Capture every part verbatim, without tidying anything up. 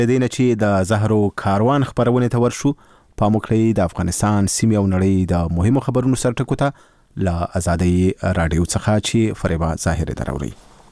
دینه چې د زهرو کاروان خبرونه ته ورشو پاموکړی د افغانستان سیمې او نړۍ د مهمو خبرونو سرټکو ته له آزادۍ رادیو څخه چې فریبا ظاهر دراوري.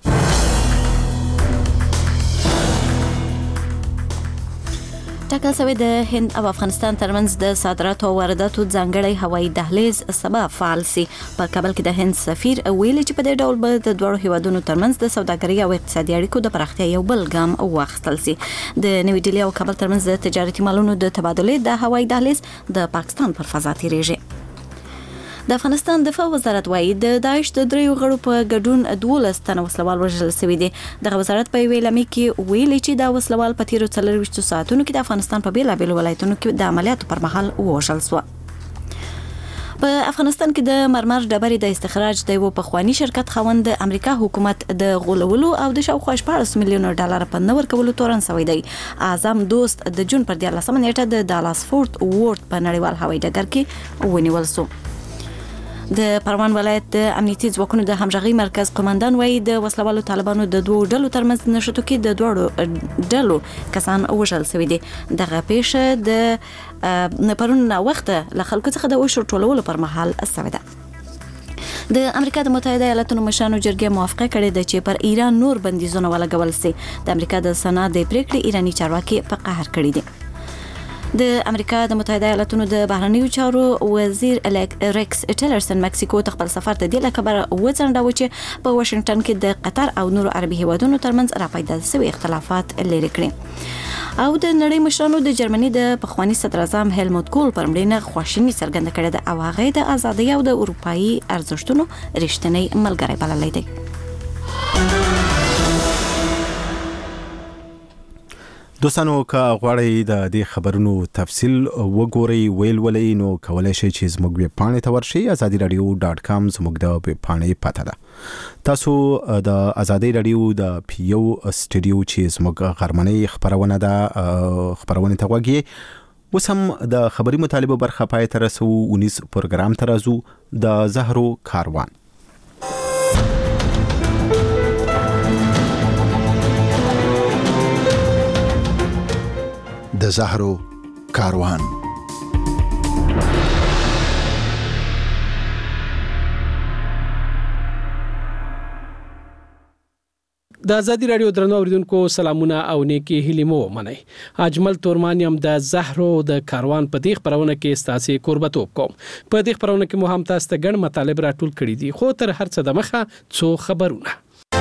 ټاکل شوی د هند او افغانستان ترمنځ د صادراتو او وارداتو ځانګړی هوایي دهلیز سبب فعال سي. په کابل کې د هند سفیر ویلي چې په دې ډول به د دوه هیوادونو ترمنځ د سوداګرۍ او اقتصادي اړیکو د پراختیا یو بل ګام واخیستل سي. د نوې ډیلي او کابل ترمنځ د تجارتي مالونو د تبادلې د هوایي دهلیز د پاکستان پر فضا تیریږي. د افغانستان دفاع وزارت وايي د داعش د دریو غړو په ګډون دولس تنه وسلوال وژل شوي دي. دغه وزارت په ویلي کې ویلي چې دا وسلوال په تیرو څلورویشتو ساعتونو کې د افغانستان په بیلابیلو ولایتونو کې د عملیاتو پر مهال وژل شو. په افغانستان کې د مرمر ډبرې د استخراج د یو پخوانی شرکت خوند د امریکا حکومت د غولولو او د شاوخوا شپږ میلیون ډالر په نور کولو تورن شوی دی. اعظم دوست د جون پر دیارلسمه نیټه د دالاس فورت وورت په نړیوال هوایي ډګر کې ونیول شو. د پروان ولایت د امنیتي ځواکونو د همغږي مرکز قومندان وایي د وسلوالو طالبانو د دوه ډلو ترمنځ نشټو کې د دوه ډلو کسان وژل شوي دي. دغه پیښه د پرون وخت له خلکو څخه د وشو ټولولو پر مهال شوې ده. د امریکا د متحده ایالاتونو مشرانو جرګې موافقه کړې ده چې پر ایران نور بندیزونه ولګول شي. د امریکا د سنا د پریکړې ایرانی چارواکي په قهر کړي دي. د امریکا د متحده ایالاتونو د بهرنیو چارو وزیر ریکس ټیلرسن مکسیکو ته خپل سفر ته د لکبر وڅنډاو چې په واشنگټن کې د قطر او نورو عربي هیوادونو ترمنځ راپیدا شوي اختلافات لري کړي. او د نړۍ مشرانو د جرمني د پخوانی صدر اعظم هیلموت کول پر مړینه خواشیني څرګنده کړې ده او هغه د ازادۍ او د اروپאי ارزښتونو رښتینی ملګری بللی دی. دوستانو که غواړئ د دې خبرونو تفصیل وګورئ ویلولئ نو کولای شئ چې زموږ ویب پاڼې ته ورشئ ازادي رادیو ډاټ کام زموږ د ویب پاڼې پته ده. تاسو د ازادي رادیو د پیو سټوډیو چې زموږ غرمنۍ خبرونه ده خبرونه ته وګورئ. اوس هم د خبري مطالبه برخه پای ته رسو ونیس پروګرام ته راځو د زهرو کاروان. د زهرو کاروان. د ازادي رادیو درنو اوریدونکو سلامونه او نیکی هیلې مو منئ. اجمل تورمان یم د زهرو د کاروان په دې خبرونه کې ستاسو قربتوب کوم. په دې خبرونه کې مو هم تاسو ته ګڼ مطالب راټول کړي دي خو تر هر څه د مخه څو خبرونه.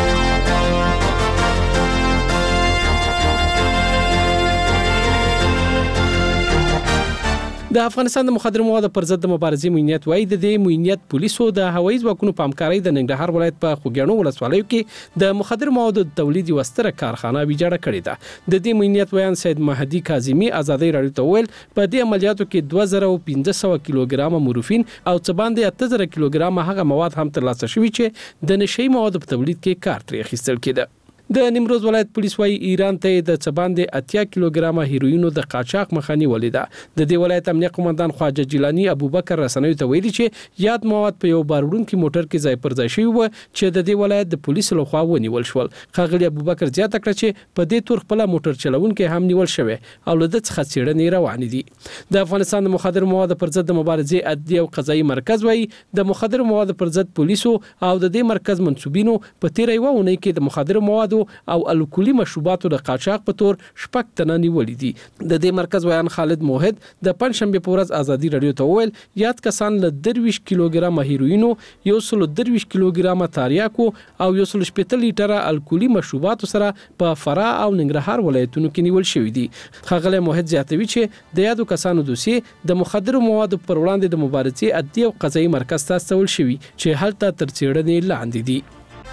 د افغانستان د مخدر موادو پر ضد د مبارزې موینیت وایي د دې موینیت پولیسو د هوایي ځواکونو په همکارۍ د ننګرهار ولایت په خوګیاڼو ولسوالیو کې د مخدر موادو د تولید یوه ستره کارخانه ویجاړه کړې ده. د دې موینیت ویان سید مهدي کاظمي ازادۍ رادیو ته وویل په دې عملیاتو کې دوه زره او پنځه سوه کیلوګرامه مورفین او څه باندې اته زره کیلوګرامه هغه مواد هم ترلاسه شوي چې د نشهیي موادو په تولید کې کار ترې اخیستل کېده. د نیمروز ولایت پولیس وايي ایران ته د څه باندې اتیا کیلوګرامه هیروینو د قاچاق مخه نیولې ده. د دې ولایت امنیه قومندان خواجه جیلانی ابوبکر رسنیو ته ویلي چې یاد مواد په یو باروړونکي موټر کې ځای پر ځای شوي و چې د دې ولایت د پولیسو لخوا ونیول شول. ښاغلي ابوبکر زیاته کړه چې په دې تور خپل موټر چلونکي هم نیول شوی او له دې څخه څېړنې روانې دي. د افغانستان د مخدر موادو پر ضد د مبارزې عدلي او قضایي مرکز وايي د مخدر موادو پر ضد پولیسو او د دې مرکز منسوبینو په تیر یو اونۍ کې د مخدر موادو او الکولي مشروباتو د قاچاق په تور شپږ تنه نیولې دي. د دې مرکز ویان خالد موحد د پنځشنبه په ورځ ازادي رادیو ته وویل یاد کسان له درویش کیلوګرامه هیروینو یو سل درویش کیلوګرامه تاریاکو او یو سل شپږ لیټره الکولي مشروباتو سره په فراه او ننګرهار ولایتونو کې نیول شوی دي. ښاغلی موحد زیاتوي چې د یادو کسانو دوسیې د مخدرو موادو پر وړاندې د مبارزې عدلي او قضایي مرکز ته استول شوي چې هلته تر څېړنې لاندې دي.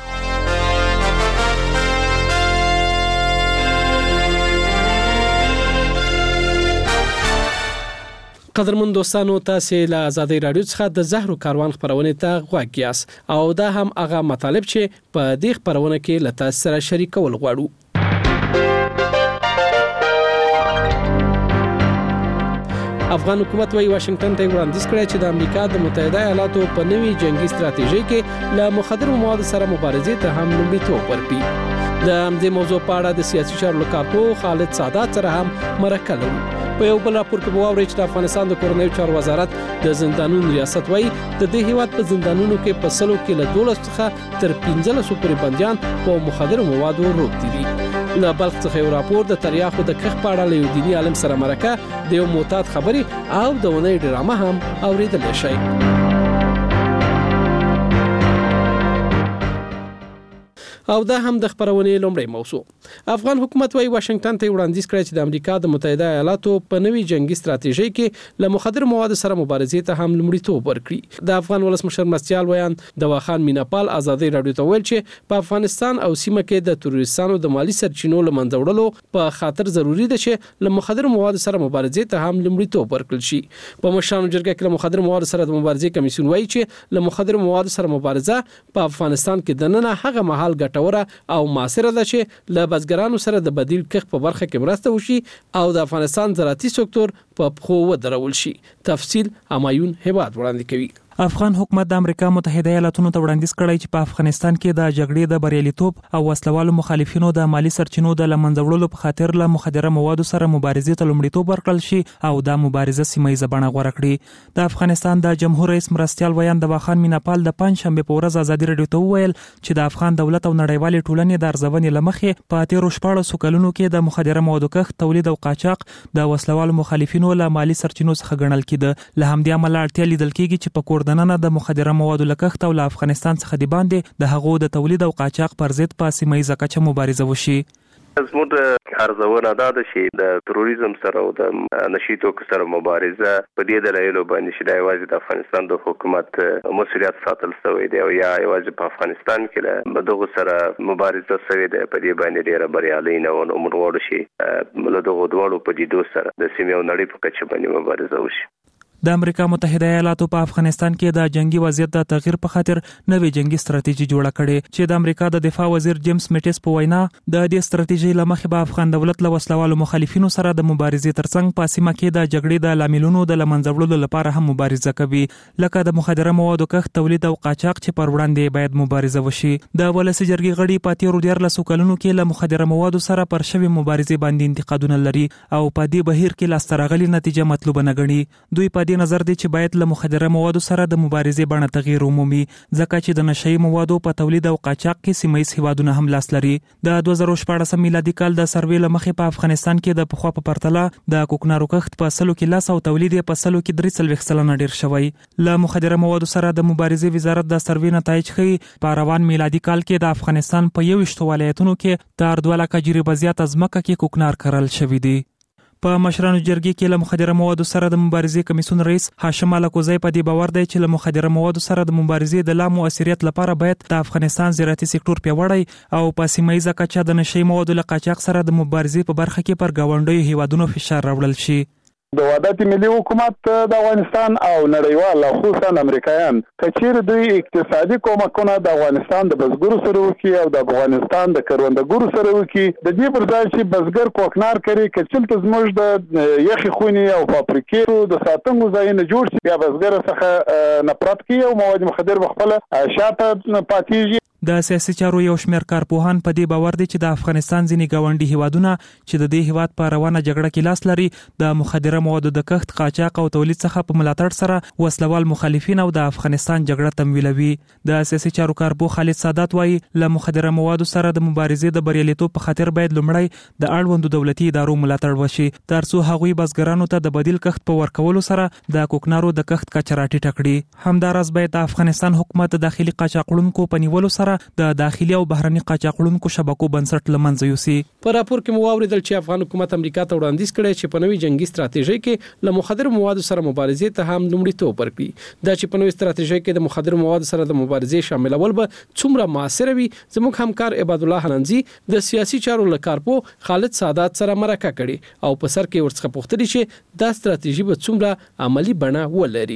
قدرمن دوستانو تاسو له ازادي رادیو څخه د زهرو کاروان خبرونه ته غوږ یاست او دا هم هغه مطالب چې په دې خبرونه کې له تاسو سره شریکول غواړو. افغان حکومت وايي واشنگټن ته وړاندیز کړی چې د امریکا د متحده ایالاتو په نوي جنگي ستراتیژي کې له مخدر موادو سره مبارزې ته هم لومړیتوب ورکړي. د همدې موضوع په اړه د سیاسي چارو کارپو خالد سادات سره هم مرکه لرو. په یو بل راپور کې واوري چې د افغانستان د کورنیو چارو وزارت د زندانونو ریاست وايي د دې هیواد په زندانونو کې په سلو کې له دولس څخه تر پنځلس پورې بنديان په مخدر موادو روږدي دي. له بلخ څخه یو راپور د تریاخو د کښ په اړه له یو دیني عالم سره مرکه د یو معتاد خبري او د ونې ډرامه هم اوریدل شي. او دا هم د خبرونې لومړی موضوع. افغان حکومت وايي واشنگټن ته وړاندیز کړی چې د امریکا د متحده ایالاتو په نوي جنگي ستراتیژي کې له مخدر موادو سره مبارزې ته هم لومړیتوب ورکړي. د افغان ولسمشر مرستیال ویان دواخان میناپال ازادي رادیو ته ویل چې په افغانستان او سیمه کې د تروریستانو د مالی سرچینو لمنځه وړلو په خاطر ضروری ده چې له مخدر موادو سره مبارزې ته هم لومړیتوب ورکړل شي. په مشرانو جرګه کې له مخدر موادو سره د مبارزې کمیسیون وايي چې له مخدر موادو سره مبارزه په افغانستان کې د نن هغه مهال او معاصره ده چې له بزګرانو سره د بدیل کښ په برخه کې مرسته وشي او د افغانستان زراعتي سکتور په پخو ودرول شي. تفصیل همایون هیواد وړاندې کوي. افغان حکومت د امریکا متحده ایالاتونو ته وړاندیز کړی چې په افغانستان کې د جګړې د بریالیتوب او وسلوالو مخالفینو د مالی سرچینو د لمنځه وړلو په خاطر له مخدره موادو سره مبارزې ته لومړیتوب ورکړل شي او دا مبارزه سیمه ییزه بڼه غوره کړي. د افغانستان د جمهور رئیس مرستیال ویان دواخان میناپال د پنځ شنبه په ورځ ازادي رادیو ته وویل چې د افغان دولت او نړیوالې ټولنې د ارزونې لمخې په تیرو شپاړسو کلونو کې د مخدره موادو کښت، تولید او قاچاق د وسلوالو مخالفینو له مالی سرچینو څخه ګڼل کېده. له همدې امله اړتیا لیدل کېږي چې په کور دننه د مخدره موادو لکښت او له افغانستان څخه د باندې د هغو د تولید او قاچاق پر ضد په سیمه ییزه کچه مبارزه وشي. زموږ د ارزونه دا ده چې د تروریزم سره او د نشي توکو سره مبارزه په دې دلایلو باندې چې د یوازې د افغانستان د حکومت مسؤلیت ساتل شوی دی او یا یوازې په افغانستان کې له دغه سره مبارزه شوی دی په دې باندې ډیره بریالي نه و. نو موږ غواړو چې له دغه دواړو پدیدو سره د سیمې او نړۍ په کچه باندې مبارزه وشي. د امریکا متحده ایالاتو په افغانستان کې د جنگي وضعیت د تغییر په خاطر نوې جنگي ستراتیژي جوړه کړې چې د امریکا د دفاع وزیر جیمز میټس په وینا د دې ستراتیژي لمخې به افغان دولت له وسلوالو مخالفینو سره د مبارزې ترڅنګ په سیمه کې د جګړې د لاملونو د لمنځه وړلو لپاره هم مبارزه کوي، لکه د مخدره موادو کښت، تولید او قاچاق چې پر وړاندې باید مبارزه وشي. د ولسي جرګې غړي په تیرو دیارلسو کلونو کې له مخدره موادو سره پر شوې مبارزې باندې انتقادونه لري او په دې بهیر کې لاسته راغلې نتیجه مطلوبه نه ګڼي. دوی په دې نظر دي چې باید له مخدره موادو سره د مبارزې بڼه تغییر ومومي، ځکه چې د نشئی موادو په تولید او قاچاق کې سیمه ییز هیوادونه هم لاس لري. د دوه زره شپاړس میلادي کال د سروې له مخې په افغانستان کې د پخوا په پرتله د کوکنارو کښت په سلو کې لاس او تولید په سلو کې درې څلوېښت سلنه ډیر شوی. له مخدره موادو سره د مبارزې وزارت د سروې نتایج ښیي په روان میلادي کال کې د افغانستان په یوویشتو ولایتونو کې تر دوه لکه جریبه زیات ځمکه کې کوکنار کرل شوی دی. په مشرانو جرګې کې له مخدره موادو سره د مبارزې کمیسیون رئیس هاشم الکوزی په دې باور دی چې له مخدره موادو سره د مبارزې د لا مؤثریت لپاره باید د افغانستان زراعتي سکتور پیاوړی او په سیمه ییزه کچه د نشئی موادو له قاچاق سره د مبارزې په برخه کې پر ګاونډیو هیوادونو فشار راوړل شي. د وحدت ملي حکومت د افغانستان او نړیوال خصوصا امریکایان کچیر دوی اقتصادي کومکونه د افغانستان د بزګرو سره وکي او د افغانستان د کروندګرو سره وکي، د دې پر ځای چې بزګر کوکنار کوي کچل ته زموږ د یخي خونی او فابریکې د ساتنګو ځایونه جوړ شي، بیا بزګر څخه نفرت کوي او مواد مخدر بخپله شاته پاتېږي. د سیاسي چارو یو شمېر کارپوهان په دې باور دي چې د افغانستان ځینې ګاونډي هیوادونه چې د دې هیواد په روانه جګړه کې لاس لري د مخدره موادو د کښت، قاچاق او تولید څخه په ملاتړ سره وسلوال مخالفین او د افغانستان جګړه تمویلوي. د سیاسي چارو کارپوه خالد سادات وایي له مخدره موادو سره د مبارزې د بریالیتوب په خاطر باید لومړی د اړوندو دولتي ادارو ملاتړ وشي ترڅو هغوی بزګرانو ته د بدیل کښت په ورکولو سره د کوکنارو د کښت کچه راټیټه کړي. همداراز باید د افغانستان حکومت د داخلي قاچاقونکو په نیولو سره د داخلي او بهرني قاچاقونکو شبکو بنسټ لمنځه یوسي. په راپور کې مو واوریدل چې افغان حکومت امریکا ته وړاندیز کړی چې په نوې جنگي ستراتیژي کې له مخدر موادو سره مبارزې ته هم لومړیتوب ورکړي. دا چې په نوې ستراتیژي کې د مخدر موادو سره د مبارزې شاملول به څومره موثر وي، زموږ همکار عباد الله حننزي د سیاسي چارو لکارپو خالد سادات سره مرکه کړي او په سر کې ورڅخه پوښتنه چې دا ستراتیژي به څومره عملی بڼه ولري.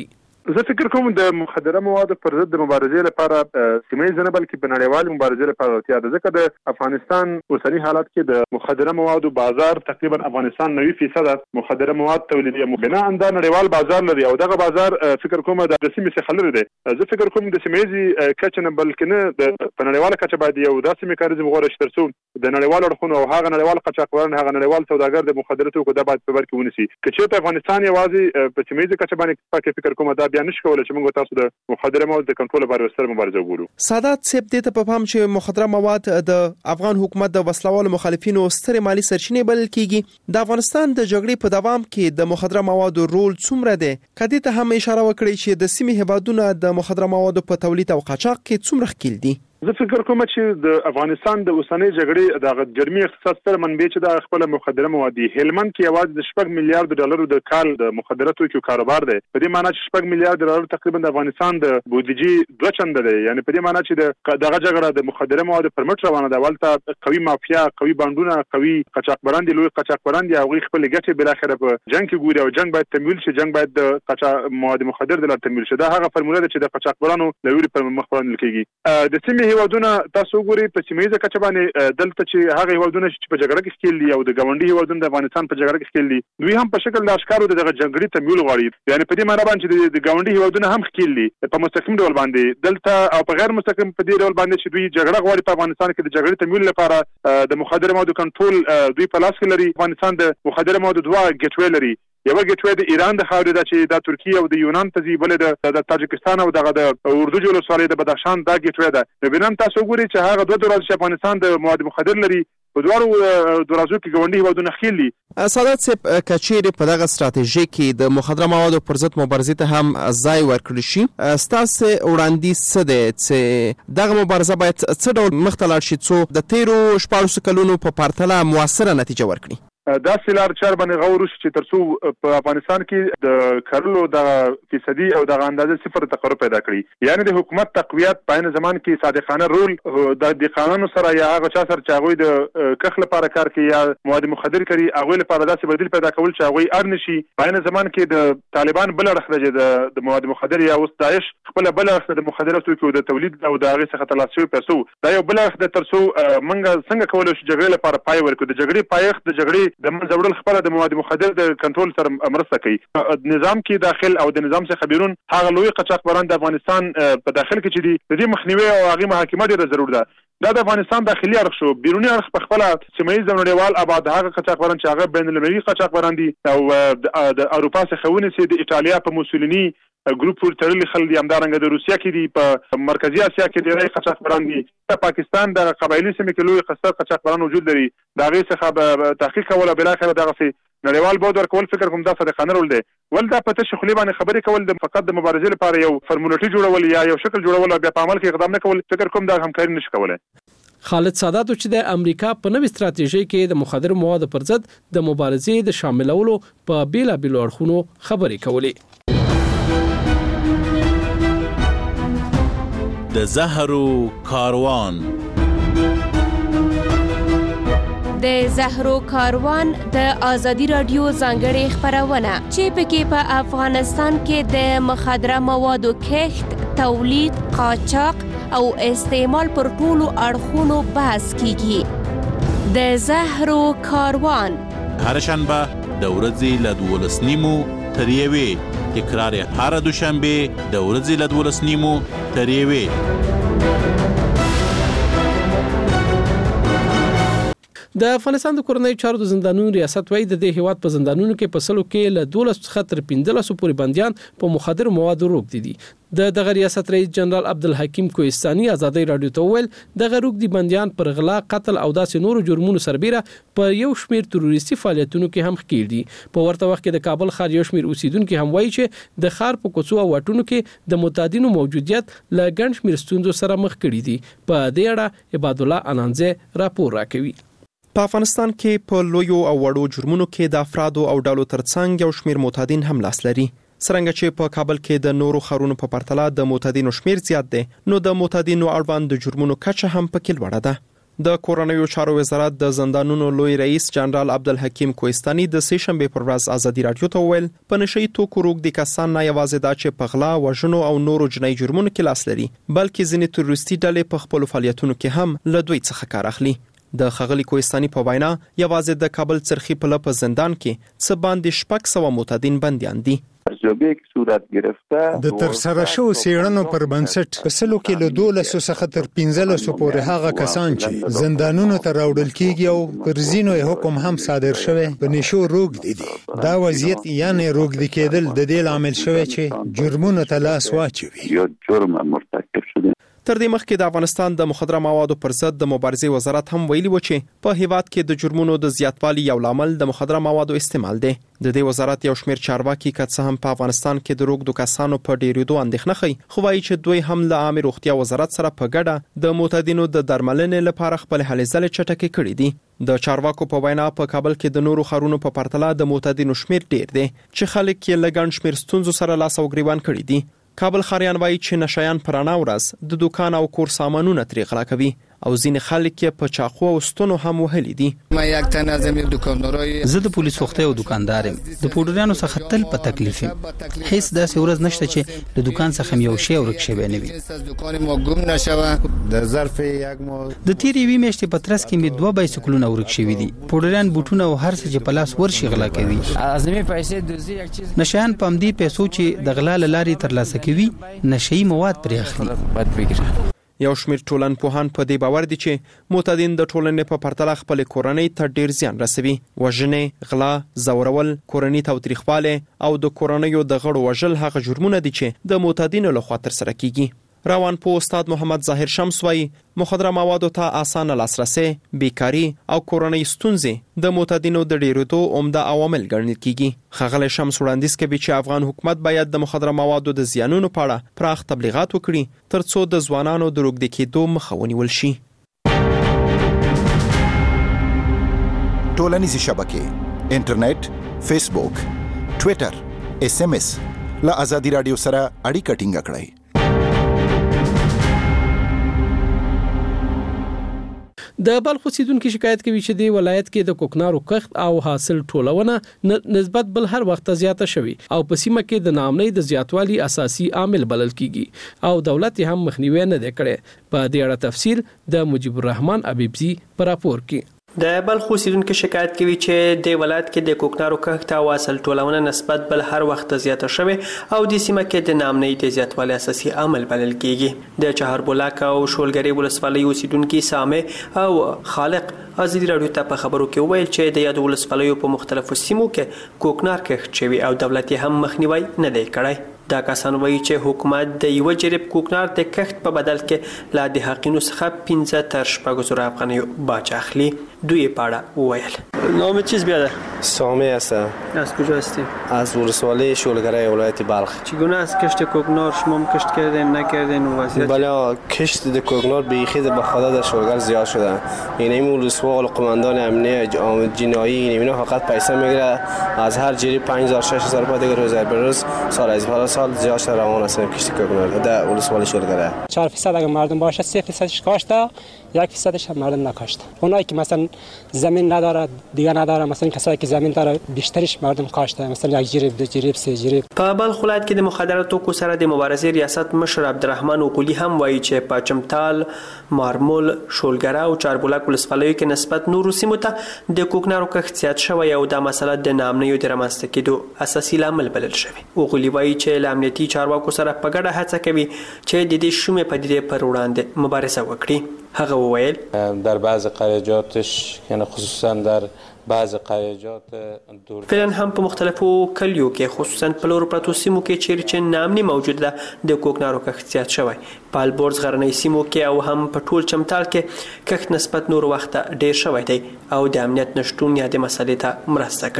زه فکر کوم د مخدره موادو پر ضد د مبارزې لپاره سیمه نه بلکې په نړیوال مبارزې لپاره اړتیا ده، ځکه د افغانستان اوسنی حالت کې د مخدره موادو بازار تقریبا افغانستان نوي فیصد مخدره مواد تولیدي بنا انده نړیوال بازار لري او دغه بازار فکر کوم د سیمې څخه لري دی. زه فکر کوم د سیمې کچه نه بلکې نه د نړیواله کچه باید یو داسې میکانیزم غوړه شي ترڅو د نړیوال اړخونو او هغه نړیوال قاچاقبران هغه نړیوال سوداګر د مخدره توکو د باید په بر کې ونیسي. که چېرته افغانستان یوازې په سیمې کچه باندې پکې فکر کوم دا بیا نشي کولای چې موږ تاسو د مخدره موادو د کنټرول لپاره سره مبارزه وکړو. سادات صاحب دې ته په پام چې مخدره مواد د افغان حکومت د وسلوالو مخالفینو ستر مالی سرچینې بلل کیږي. د افغانستان د جګړې په دوام کې د مخدره موادو رول څومره دی؟ کدی ته هم اشاره وکړي چې د سیمې هیوادونو د مخدره موادو په تولید او قاچاق کې څومره ښکیل دي؟ زه فکر کوم چې د افغانستان د اوسنۍ جګړې د جرمي اقتصاد سره منبع چې د خپل مخدره مواد دي. هلمند کې یوازې د شپږ میلیارډ ډالرو د کال د مخدره توکو کاروبار دی. په دې معنی چې شپږ میلیارډ ډالر تقریبا د افغانستان د بودیجې دوه چنده دی. یعنی په دې معنی چې د دغه جګړه د مخدره مواد پر مټ روانه ده. ولته قوي مافیا، قوي بانډونه، قوي قاچاقبران دي، لوی قاچاقبران دي. هغه خپل ګټې بل اخره په جنگ کې ګوري او جنگ باید تمویل شي. جنگ باید د قاچا مواد مخدر د لار تمویل شي. دا هغه فرموله ده چې د قاچاقبرانو لوري پر مخ وړاندې کیږي. د سیمې هیوادونو سوګوري په سیمه کچه باندې دلته چې هغه هیوادونه چې په جګړه کې ښکیل دي او د ګاونډي هیوادونو د افغانستان په جګړه کې ښکیل دي، دوی هم په شکل د اشکارو د جګړې تمویل غواړي. یعنی په دې معنی باندې چې د ګاونډي هیوادونو هم ښکیل دي په مستقیم ډول باندې دلته او په غیر مستقیم په دې ډول باندې چې دوی جګړه غواړي په افغانستان کې د جګړې تمویل لپاره د مخدره موادو کنټرول دوی په لاس کې لري. افغانستان د مخدره موادو دوه ګټوي لري. یو ګټوي د ایران د خاورې ده چې د ترکیه او د یونان ته ځي، بل د تاجکستان او دغه د اردو جلو سوالي د بدخشان دا ګټوي ده. نو بنام تاسو ګوري چې هغه دوه درازه چې افغانستان د مواد مخدر لري په دوارو درازو کې ګوندي هیوادونه خېل دي. سادات صاحب کچېری په دغه ستراتیژي کې د مخدره موادو پر ضد مبارزې ته هم ځای ورکړل شي. ستاسو وړاندیز څه دی چې دغه مبارزه باید څه ډول مخ ته لاړ شي څو د تیرو شپږ کلونو په پرتله موثره نتیجه ورکړي؟ دا سلار چار باندې غوړو چې ترڅو په افغانستان کې د کارلو د فیصدي او د اندازې صفر تقرب پیدا کړي. یعنی د حکومت تقویت په عین زمان کې صادقانه رول د د قانونو سره یا هغه چا سره چې هغه د کخ لپاره کار کوي یا مواد مخدر کوي هغه لپاره داسې بدیل پیدا کول چې هغه اړ نشي. په عین زمان کې د طالبان بل اړخ د مواد مخدر یا اوس داعش خپل بل اړخ د مخدرات توکو د تولید او د هغه څخه ترلاسه شوی پیسو دا یو بل اړخ د ترڅو منګه څنګه کولای شي جګړې لپاره پای ورکړي. د جګړې پایښت د جګړې د منځوړل خپل د مواد مخدر د کنټرول سره مرسته کوي. نظام کې داخل او د نظام څخه بیرون هغه لوی قاچاقبران د افغانستان په داخل کې چې دي د دې مخنیوي او هغه محاکمه ډیره ضرور ده. دا د افغانستان داخلي اړخ شو. بیرونی اړخ په خپل سیمایي ځنوړیوال آباد هغه قاچاقبران چې هغه بین المللي قاچاقبران دي او د اروپا څخه ونیسي د ایتالیا په موسولینی ګروپ ور تړلي خلک دي، همدارنګه د روسیا کې دي، په مرکزی اسیا کې ډېری قاچاقبران دي. په پاکستان د قبایلی سیمې کې لوی قصر قاچاقبران وجود لري. دا غي څخه تحقیق کول او بل اخر دغه سي نړیوال بود ورکول فکر کوم دا صدقانه رول دی. ول دا پته شخلي باندې خبرې کول د فقط د مبارزې لپاره یو فرمولټي جوړول یا یو شکل جوړول او بیا په عمل کې اقدام نه کول فکر کوم دا همکاري نشي کولای. خالد سادات چې د امریکا په نوې ستراتیژي کې د مخدر موادو پر ضد د مبارزې د شاملولو په بیلا بیلو اړخونو خبرې کولې. د زهرو کاروان د زهرو کاروان د ازادي رادیو ځانګړي خبرونه چې پکې په افغانستان کې د مخدره موادو کښت، تولید، قاچاق او استعمال پر ټولو اړخونو بحث کیږي. د زهرو کاروان هر شنبه د ورځې له دولس نیمو تر یوې، تکرار یې هر دوشنبه د ورځې له دولس نیمو تر یوې. د افغانستان د کورنۍ چارو د زندانونو ریاست وايي د دې هیواد په زندانونو کې په سلو کې له دولس څخه تر پنځلس پورې بنديان په مخدر موادو روږدي دي. د دغه ریاست رئیس جنرال عبدالحکیم کوهستاني ازادي رادیو ته ویل دغه روږدي بنديان پر غلا، قتل او داسې نورو جرمونو سربېره په یو شمیر تروریستي فعالیتونو کې هم ښکیل دي. په ورته وخت کې د کابل ښار یو شمیر اوسیدونکو هم وایي چې د ښار په کوڅو او واټونو کې د متعدینو موجودیت له ګڼ شمیر ستونزو سره مخ کړي دي. په دې اړه عباد الله انانزه راپور راکوي. په افغانستان کې په لویو او وړو جرمونو کې د افرادو او ډلو ترڅنګ یو شمیر معتادین هم لاس لري. څرنګه چې په کابل کې د نورو ښارونو په پرتله د معتادینو شمیر زیات دی، نو د معتادینو اړوند د جرمونو کچه هم پکې لوړه ده. د کورنیو چارو وزارت د زندانونو لوی رئیس جنرال عبدالحکیم کوهستاني د سه شنبه پر ورځ ازادي رادیو ته وویل په نشئی توکو روږدي کسان نه یوازې دا چې په غلا وژنو او نورو جنایي جرمونو کې لاس لري بلکې ځینې تروریستي ډلې په خپل فعالیتونو کې هم له دوی څخه کار اخلي. د خغلی کوهستاني په وینا یوازې د کابل څرخي په لپ زندان کې څه باندې شپږ سوه معتادین بنديان دي. د ترسره شوو څېړنو پر بنسټ په سلو کې له دولسو څخه تر پنځلسو پورې هغه کسان چې زندانونو ته راوړل کېږي او پر ځینو یې حکم هم صادر شوی په نشو روږدي دي. دا وضعیت یعنې روږدي کېدل د دې لامل شوی چې جرمونو ته لاس واچوي. یا جرم مرتکب شده. تر دې مخکې د افغانستان د مخدره موادو پر ضد د مبارزې وزارت هم ویلي و چې په هیواد کې د جرمونو د زیاتوالي یو لامل د مخدره موادو استعمال دی. د دې وزارت یو شمېر چارواکي که څه هم په افغانستان کې د روږدو کسانو په ډېرېدو اندېښنه ښيي خو وایي چې دوی هم له عامه روغتیا وزارت سره په ګډه د معتادینو د درملنې لپاره خپل هلې ځلې چټکې کړې دي. د چارواکو په وینا په کابل کې د نورو ښارونو په پرتله د معتادینو شمېر ډېر دی چې خلک یې له ګڼ شمېر ستونزو سره لاس او ګریوان کړي دي. کابل خاریان وایي چې نشایان پر انا ورځ د دکان او کور سامانونه ترې غلا کوي او ځینې خلک یې په چاقو او ستونو هم وهلي دي. ما یک تن از این دکاندارای زه د پولیس وخته او دکاندار یم. د پودریانو څخه تل په تکلیف یم. هیڅ داسې ورځ نشته چې د دکان څخه یو شی ورک شوی نه وي. دکان ما گم نشوه. د ظرف یک ماه د تیرې وی میاشتې په ترڅ کې می دوه بایسکلونه ورک شوی دي. پودریان بوټونه او هر څه چې په لاس ورشي غلا کوي. اعظمي پیسې دوزي یک چیز نشان پم دی پیسو چې د غلا لاري ترلاسه کوي نشئی مواد پرې اخلي. یو شمېر ټولنپوهان په دې باور دي چې معتادین د ټولنې په پرتله خپل کورنۍ ته ډیر زیان رسوي. وژنې، غلا، زورول، کورنۍ تاوتریخواله او د کورنیو د غړو وژل هغه جرمونه دي چې د معتادینو لخوا ترسره کیږي. روان په استاد محمد ظاهر شمس وایي مخدره موادو ته اسانه لاسرسي، بیکاری او کورنۍ ستونزې د معتادینو د ډیرېدو عمده عوامل ګڼل کیږي. ښاغلی شمس وړاندیز کوي چې افغان حکومت باید د مخدره موادو د زیانونو په اړه پراخ تبلیغات وکړي ترڅو د ځوانانو د روږدي کېدو مخه ونیول شي. ټولنیزې شبکې انټرنیټ، فیسبوک، ټویټر، اس ام اس له ازادي رادیو سره اړیکه ټینګه کړئ. د بلخ اوسیدونکو شکایت کوي چې د ولایت کې د کوکنارو کښت او حاصل ټولونه نسبت بل هر وخت زیاته شوي او په سیمه کې د ناامنۍ د زیاتوالي اساسي عامل بلل کیږي او دولت هم مخنیوي نه دی کړی. په دې اړه تفصیل د مجيب الرحمن ابيبزي په راپور کې. د بلخ اوسیدونکو شکایت کوي چې د ولایت کې د کوکنارو کښت او حاصل ټولونه نسبت بل هر وخت زیاته شوي او د سیمه کې د ناامنۍ د زیاتوالي اساسي عامل بلل کیږي. د چهاربلاک او شولګری ولسوالۍ اوسیدونکو سامي او خالق ازادي رادیو ته په خبرو کې ویل چې د یاد ولسوالیو په مختلفو سیمو کې کوکنار کښت شوی او دولت هم مخنیوي نه دی کړی. دا کسان وایي چې حکومت د یو جریب کوکنار د کښت په بدل کې لا د حقینو څخه پنځه تر شپږ زره افغانۍ باج اخلي. دوی پاړه وویل. نام چیز بیاده؟ سامی هستم. از کجا هستی؟ از ولسوالی شولگره ولایت بلخ. چگونه از کشت کوکنار شما کشت کردین نکردین و وضعیت؟ بله کشت د کوکنار بیخی به خدا در شولگر زیاد شده. یعنی این ولسوال قماندان امنیه جنایی اینا فقط پیسه میگیره از هر جری پنج هزار شش هزار روپیه دیگه روز به روز سال از بالا سال زیاد روان است کشت کوکنار در ولسوالی شولگره. چهار فیصد اگه مردم باشه سه فیصدش کاشته یک فیصدش مردم نکاشته. اونایی که مثلا زمین نداره دیگه نداره مثلا کسایی که زمین داره بیشترش مردم کاشته مثلا یک جریب دو جریب سه جریب. په بلخ ولایت کې د مخدراتو توکو سره د مبارزې ریاست مشر عبدالرحمن اوقلی هم وایي چې په چمتال، مارمول، شولګره او چاربلاک ولسوالیو کې نسبت نورو سیمو ته د کوکنارو کښت زیات شوی او دا مسله د ناامنیو د رامنځته کېدو اساسي لامل بلل شوی. اوقلی وایي چې له امنیتي چارواکو سره په ګډه هڅه کوي چې د دې شومې پدیدې پر وړاندې مبارزه وکړي. هغه وویل در بعض قریجاتش یعنی خصوصا در بعض قریجات دور فعلا هم په مختلفو کلیو کې خصوصا په لورو پرتو سیمو کې چیرې چې ناامني موجود ده د کوکنارو کښت زیات شوی. په البرز غرنۍ سیمو کې او هم په ټول چمتال کې کښت نسبت نور وخت ډیر شوی دی او د امنیت نشټون یا د مسلې ته مرسته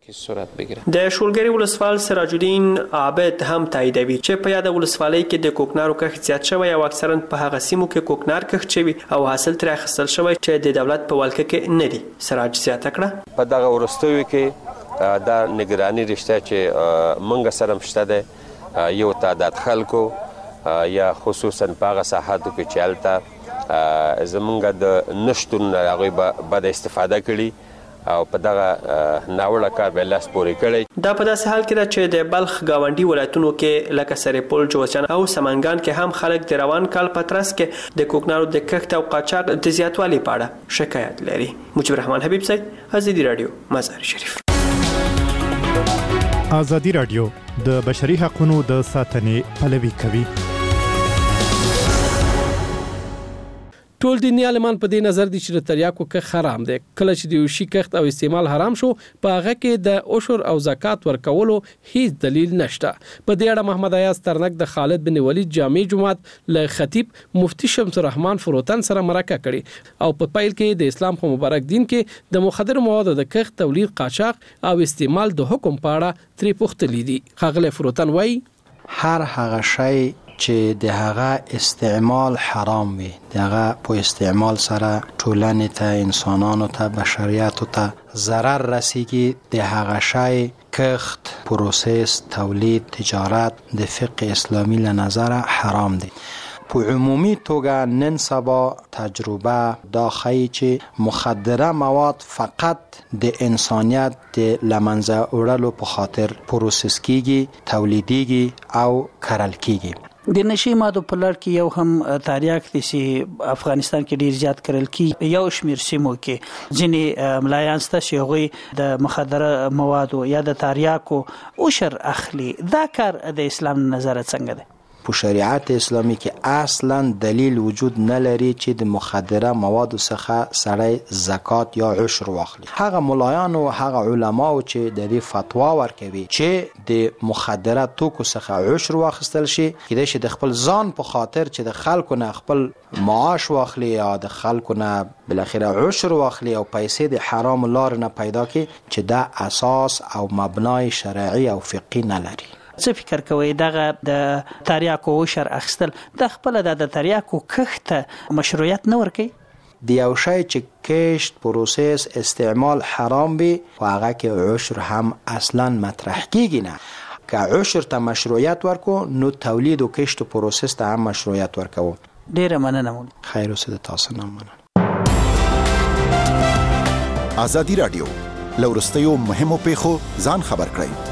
کړي. د شولګری ولسوال سراج الدین عابد هم تاییدوي چې په یاد ولسوالۍ کې د کوکنارو کښت زیات شوی او اکثرا په هغه سیمو کې کوکنار کښت شوی او حاصل تر اخیستل شوی چې د دولت په ولکه کې نه دی. سراج زیاته کړه په دغه ورستوي کې دا نگرانی رشته چې منګ سره مشته ده یو تعداد خلکو یا خصوصا په هغه ساحاتو کې چې هلته زمونږ د نشتون هغوی به بده استفاده کړي او په دغه ناوړه کار به لاس پورې کړی. دا په داسې حال کې ده چې د بلخ ګاونډي ولایتونو کې لکه سرپل، جوزجان او سمنګان کې هم خلک د روان کال په ترڅ کې د کوکنارو د کښت او قاچاق د زیاتوالي په اړه شکایت لري. مجيب الرحمن حبیب صاحب، ازادي رادیو، مزار شریف. ازادي رادیو د بشري حقوقو د ساتنې پلوي کوي. ټول دیني عالمان په دې نظر دي چې د تریاکو کښت حرام دی. کله چې د یوشي کښت او استعمال حرام شو، په هغه کې د عشر او زکات ورکولو هیڅ دلیل نشته. په دې اړه محمد ایاز ترنک د خالد بن ولید جامع جماعت له خطیب مفتی شمس الرحمن فروتن سره مرکه کړي او په پیل کې د اسلام په مبارک دین کې د مخدر موادو د کښت، تولید، قاچاق او استعمال د حکم په اړه ترې پوښتلي دي. ښاغلی فروتن وایي هر هغه شی چې د هغه استعمال حرام وي، د هغه په استعمال سره ټولنې ته، انسانانو ته، بشریت ته ضرر رسیږي، د هغه شی کښت، پروسس، تولید، تجارت د فقه اسلامی له نظره حرام دی. په عمومي توګه نن سبا تجربه دا ښیي چې مخدره مواد فقط د انسانیت د لمنځه وړلو په خاطر پروسس کیږي، تولیدیږي او کرل کیږي. د نشي مادو په لړ کې یو هم تریاک دي چې افغانستان کې ډیر زیات کرل کی، یو شمیر سیمو کې ځینې ملایان سته چې هغوی د مخدره موادو یا د تریاکو عشر اخلي. دا کار د اسلام نظر څنګه دی؟ په شریعت اسلامی کې اصلا دلیل وجود نه لري چې د مخدره موادو څخه سړی زکات یا عشر واخلي. هغه ملایان او هغه علما او چې د دې فتوا ورکوي چې د مخدره توکو څخه عشر واخیستل شي، کېدای شي د خپل ځان په خاطر چې د خلکو نه خپل معاش واخلي یا د خلکو نه بالاخره عشر واخلي او پیسې د حرام لار نه پیدا کړي، چې دا اساس او مبنای شرعي او فقهي نه لري. څه فکر کوي دغه د تریاکو عشر اخیستل د خپل د تریاکو کښت مشروعیت نه ورکوي؟ د یو شی چې کښت، پروسس، استعمال حرام وي، په هغه کې عشر هم اصلا مطرح کیږي نه. که عشر ته مشروعیت ورکو نو تولید او کښت او پروسس ته هم مشروعیت ورکو. ډیره مننه مولوي. خیر اوسه، د تاسو نه مننه. ازادي رادیو لورستیو مهمو پیښو ځان خبر کړئ.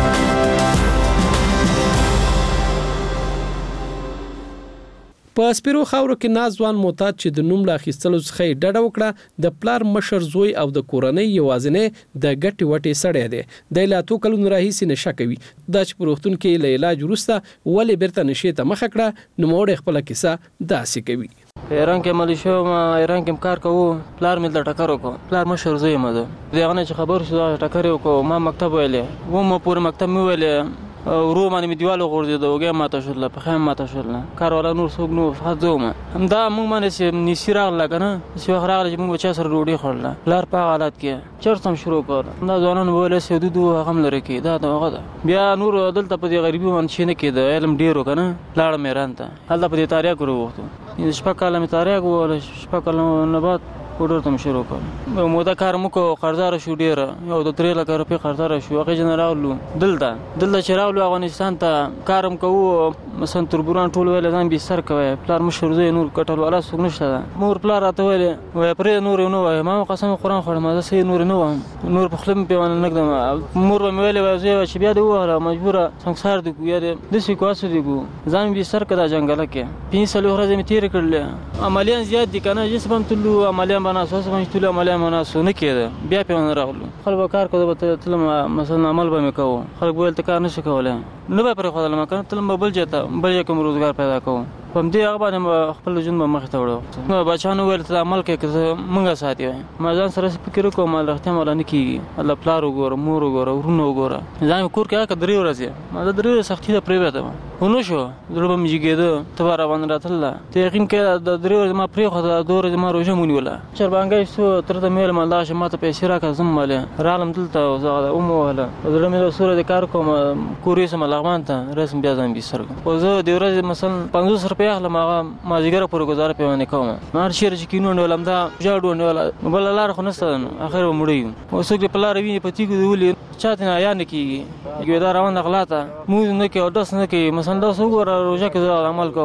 په سپیرو خاورو کې نازوان معتاد چې د نوم لا اخیستلو څخه ډډه وکړه، د پلار مشر زوی او د کورنۍ یوازینی د ګټې وټې سړی دی. د لا تو کلونو راهیسې نشه کوي. دا چې په روغتون کې له علاج وروسته ولې بیرته نشې ته مخه کړه، نوموړی خپله کیسه داسې کوي. په ایران کې عملي شوم، ایران کې کار کوو، پلار مې د ټکر وکړ، پلار مشر زوی یم ده. د هغه نه چې خبر شو دا ټکر یې وکړ، ما مکتب ویلې و مو پورې مکتب مې ویلې ورو باندې مې دیوال وغورځېد، وږی ماته شول، پښه مې ماته شول، کار والا نور څوک نو فقط زه وم. همدا موږ باندې چې نیسي راغله که نه، چې وخت راغله چې موږ به چا سره ډوډۍ خوړله، پلار په هغه حالت کې چرس هم شروع کړ. دا ځوانان به ویلی سیدود و هغه هم لرې کړي، دا د هغه ده. بیا نور دلته په دې غریبي باندې شی نه کېده، علم ډېر و که نه، لاړم ایران ته، هلته په دې تاریاک وروغوښتو. شپږ کاله مې تاریاک ووهله، شپږ کاله نه بعد پوډر ته مې شروع کړ. یو موده کار مو وکړو، قرضداره شو ډېره، یو د درې لکه روپۍ قرضداره شو. هغې جنه راغلو دلته دلته چې راغلو افغانستان ته، کار هم کوو، مثلا تربوران ټول ویل ځان بستر کوئ، پلار مشر زوی نور کټل والا څوک نشته ده. مور پلار راته ویلې وایي پرېږده نور یې نه وایه، ما قسم قرآن خوړم زه صحیح نور یې نه وایم، نور په خوله مې پې ونه نږدم. مور به مې ویلې وایي زوی وایه چې بیا دې ووهله مجبوره سنګسار دې کړو یا دې داسې کړو هسې دې کړو، ځان مې بستر کړه دا جنګله کې. پنځه څلوېښت ورځې مې تېرې کړلې. عملیان زیات دي که نه، جسم هم تللو، عملیان به ناست، اوس به ټول عملیان به ناست نه کېده. بیا پې ونه راغلو، خلک به کار کوو، به تلم مثلا عمل به مې کوو، خلک به ویل ته کار نه شي کولی، نه به یې پرېښودلم که نه، تلم به بل ځای ته، بل ځای کې مې روزګار پیدا کوو. په همدې هغه باندې به خپل ژوند به مخې ته وړو. نو بچیانو وویل ته عمل کوې که زه مونږه ساتي وایي. ما ځان سره فکر وکړو، ما رښتیا ماله نه کېږي، الله پلار وګوره، مور وګوره، ورونه وګوره. ځان مې کور کې هغه که درې ورځې ما د درې ورځې سختي ده پرېوتم، خو نه شو، زړه به مې جګېده، ته به راباندې راتلله. ته یقین کوې د درې ورځې ما پرېښوده، دوه ورځې ما روژه مې ونیوله. چربانګی شو، تره ته مې ویل مالدغه شه ما ته پیسې راکړه، زه مالې راغلم دلته، زه ومې ووهله، زړه مې د څو ورځې کار کوم، کور یوسم لغمان ته، رسم بیا ځان بستر کړم. خو زه د ورځې مثلا پنځوس روپۍ اخلم، هغه مازدیګره پورې ګزاره پې باندې کوم. ما هر چېرې چې کینو ونیولم، دا جاډ ونیوله، بله لاره خو نشته نو اخر به مړه یو. او څوک دې په لاره ویني په تیږو دې ولي، چا ته نه حیا نه کېږي، دا روان غلا ته مونځ نه کوي او ډس نه کوي. مثلا داسې وګوره روژه کې زه عمل کوم،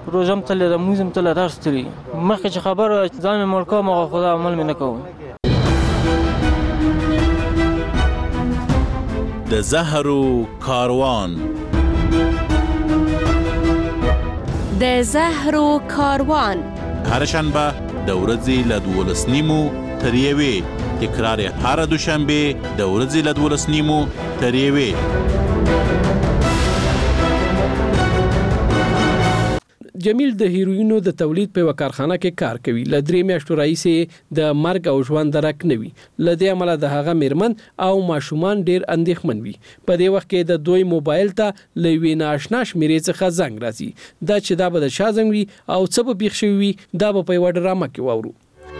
روزم تل د موزم تل درس تلی مخکې چې خبر ځان مې مړ کوم هغه خدا عمل مې نه کوم. د زهرو کاروان د زهرو کاروان هر شنبه د ورځې له دولس نیمو تر یوې، تکرار یې هر دوشنبه د ورځې له دولس نیمو تر یوې. جمیل د هیروینو د تولید په وکارخانه کې کار کوي. ل درې میاشتو راځي د مرګ او ژوند درک نوي. ل دې عمله د هغه میرمن او ماشومان ډیر اندېښمن وي. په دې وخت کې د دوی موبایل ته لوي ناشنا شمیرې څخه زنګ راځي. دا چې دا به د شا زنګ وي او څه به بیخ شوی وي دا به په یو ډرامه کې وورو.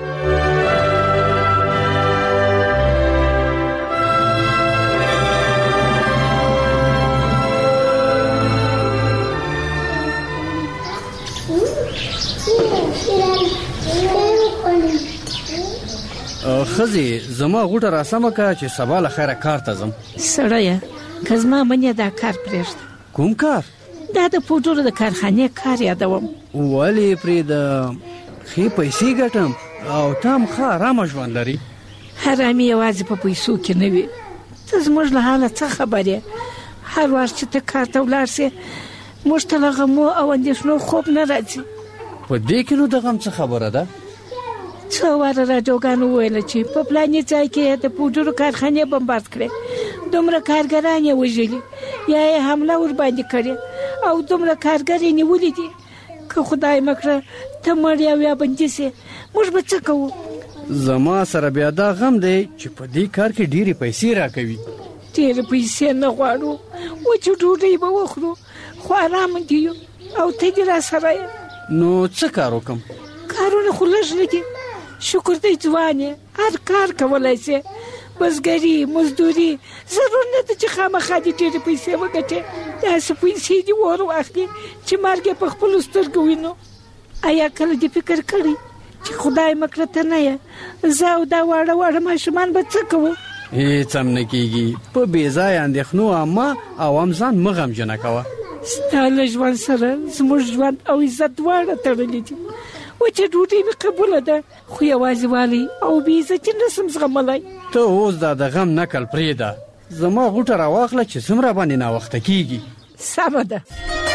خزي زما غوټه راسمه کا چې سبا له خیره کار ته ځم. سړی کزما منې دا کار پرېږده. کوم کار؟ دا د پوډرو د کارخانې کار یادوم. ولې پرې د خې پیسې ګټم او تام ښه آرامه ژوند لري. حرامي یوازې په پیسو کې نه وي. ته زموږ له حاله څه خبرې؟ هر وخت چې ته کار ته ولاړ سې موږ ته له غمو او اندېښنو خوب نه راځي. په دې کې نو د غم څه خبره ده؟ څو واره راډیوګانو ویل چې په پلاني ځای کې د پوډرو کارخانې بمبارد کړې، دومره کارګران یې وژلي یا یې حمله ور باندې کړې او دومره کارګر یې نیولي دي. که خدای مکړه ته مړ یا یا بندي سې موږ به څه کوو؟ زما سره بیا دا غم دی چې په دې کار کې ډېرې پیسې راکوي. ډېرې پیسې نه غواړو، وچې ډوډۍ به وخورو خو ارام دي یو او ته دې راسره یې. نو څه کار وکړم؟ کارونه خو لږ نه دي. شکر دی ځوان یې هر کار کولی سې، بزګري مزدوري، ضرور نه ده چې خامخا دې ډېرې پیسې وګټې. داسې پیسې دې ور واخلي چې مرګ یې په خپلو سترګو وینو. ایا کله دې فکر کړی چې خدای مکړه ته نه یې زه او دا واړه واړه ماشومان به څه کوو؟ هېڅ هم نه کېږي. په بې ځایه اندېښنو عامه او هم ځان مه غمجنه کوه. ستا له ژوند سره زموږ ژوند او عزت دواړه تړلي دي. وچه ډوډۍ مې قبوله ده خو یوازې والی او بې عزتي نسم زغملی. ته اوس دا د غم نکل پرېږده. زما غوټه راواخله چې څومره باندې ناوخته کېږي. سمه ده.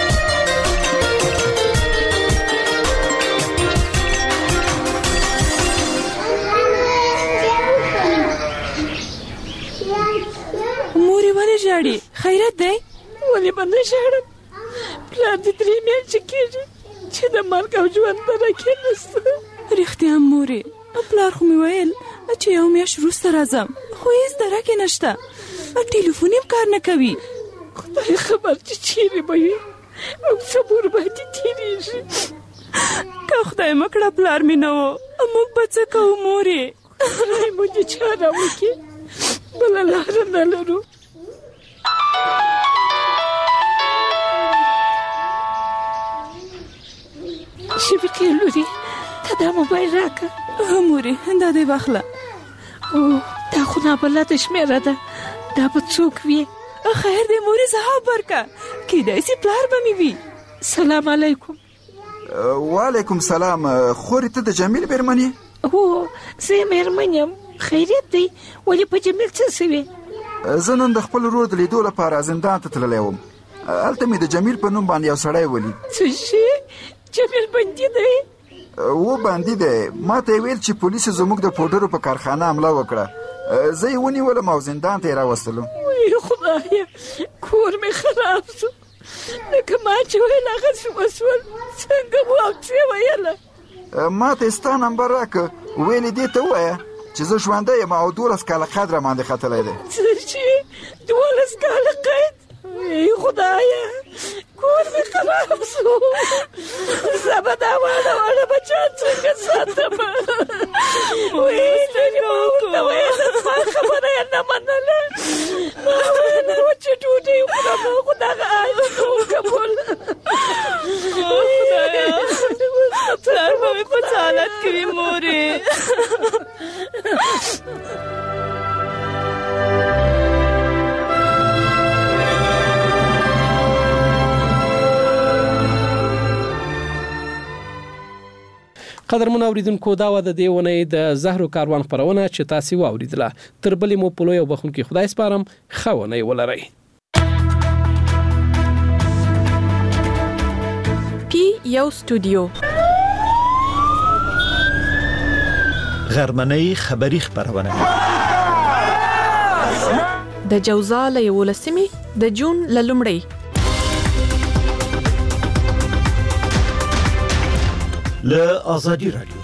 مورې ولې ژاړې؟ خیرت دی؟ ولې به نه ژاړم؟ پلار دې درې میاشتې کېږي چې د مرګ او ژوند سره کېناسته. رښتیا مورې، پلار خو مې ویل چې یو میاشت وروسته راځم خو هېڅ درک یې نشته. ټلیفون هم کار نه کوي. خدای خبر چې چیرې به وي او څه به ورباندې تېرېږي. که خدای مکړه پلار مې نه و موږ به څه کوو مورې؟ خدای مو دې چاره وکړي، بله لاره نه لرو. شفیقې لورې ته دا موبایل راکړه. ها مورې دا دې واخله. او دا خو نابلده شمېره ده، دا به څوک وي؟ خیر دی مورې ځواب ورکړه، کیدای شي پلار به مې وي. سلام علیکم. وعلیکم سلام. خورې ته د جمیل مېرمن یې؟ هو زه یې مېرمن یم. خیریت دی؟ ولې په جمیل څه سوې؟ زه نن د خپل ورور د لیدو لپاره زندان ته تللی وم. هلته مې د جمیل په نوم باندې یو سړی ولید. څه شي؟ جمیل بندي دی؟ و بندي دی. ما ته یې ویل چې پولیسو زموږ د پوډرو په کارخانه حمله وکړه. زه یې ونیولم او زندان ته یې راوستلم. وی خدایه کور مې خراب شو. لکه ما چې ویل هغسې وسول. څنګه مو اکسې ویله؟ ما ته یې ستا نمبر راکړه. ویل یې دې ته ووایه چې زه ژوندی یم او دولس کاله قید را باندې ختلی دی. څه چې دولس کاله قید؟ ای خدایه کور مې خراب شو. زه به دا واړه واړه بچیان څنګه ساتم؟ وی لرې ما ورته ویله زما خبره یې نه منله. ما ویله وچې ډوډۍ وخورم خو دغه عاید نه و قبول. خدایه پلار به مې په څه حالت کې وي مورې؟ قدرمن اوریدونکو دا و د دې ونې د زهرو کاروان خپرونه چې تاسو واوریدله تر بلې مو په لوی او بخونکي خدای سپارم خونه ولرئ. پی یو استودیو غرمنۍ خبری خبرونه د جوزا له یولسمې د جون له لومړۍ له آزادي رادیو